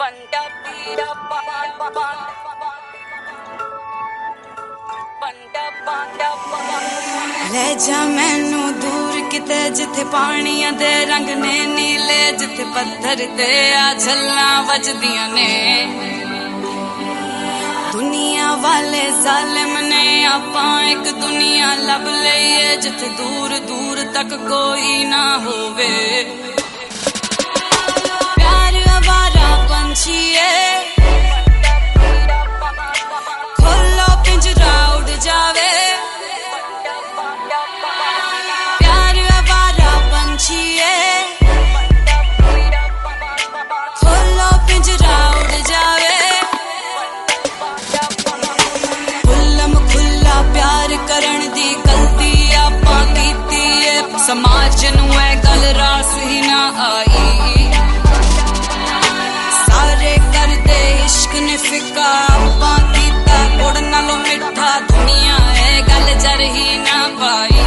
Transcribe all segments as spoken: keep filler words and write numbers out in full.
ले जा मैनू दूर किते जिथे पानियां दे रंग ने नीले, जिथे पत्थर ते आ झल्लां वजदियां ने। दुनिया वाले जालिम ने आपां एक दुनिया लब लईए, जिथे दूर दूर तक कोई ना होवे। प्यार आवारा पंछी है, खोलो पिंजरा उड़ जावे। प्यार आवारा पंछी है, खोलो पिंजरा उड़ जावे। खुल्लम खुल्ला प्यार करण दी गलती आपां कीती है, समाज नू ऐ गल रास ही ना आई। सारे करदे इश्क ने फिका आपां कीता गुड़ नालों मिठा, दुनिया ऐ गल जर ही ना पाई।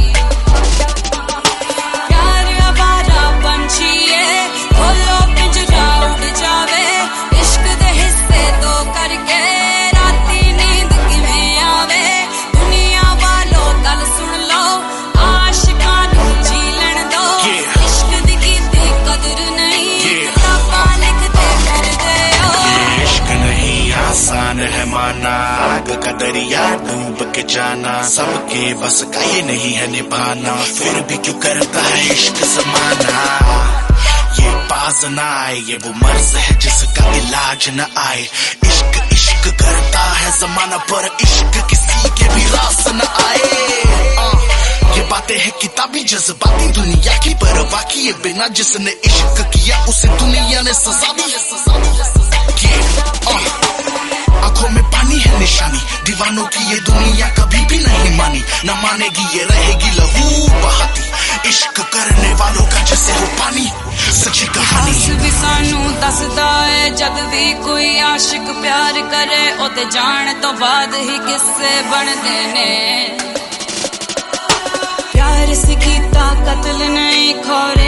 प्यार आवारा पंछी है, खोलो पिंजरा उड़ जावे। इश्क दे हिस्से दो करके राती नींद किवें आवे। दुनिया वालों गल सुन लो, आशिकां नू जीलन दो। इश्क दी कीती कदर नहीं, किताबां लिखदे फिरदे हो। इश्क नहीं आसान है माना, आग का दरिया डूब के जाना। सबके बस का ये नहीं है निभाना, फिर भी क्यों करता है इश्क जमाना। ये बाज न आए, ये वो मर्ज है जिसका इलाज न आए। इश्क इश्क करता है जमाना, पर इश्क किसी के भी रास न आए। आ, ये बातें हैं किताबी जज्बाती दुनिया की, पर बाकी ये बिना जिसने इश्क किया उसे दुनिया ने सजा दी है, सजा दी है, सजा दी है। आंखों में पानी है निशानी, दीवानों की ये दुनिया कभी भी नहीं मानी। न मानेगी ये रहेगी लहू बहाती, इश्क करने वालों का जैसे हो पानी। सच्ची कहानी भी सानू दसदा है, जब भी कोई आशिक प्यार करे ओते जान तो बाद ही किस्से बनदे ने। प्यार से कीता कत्ल नहीं खोरे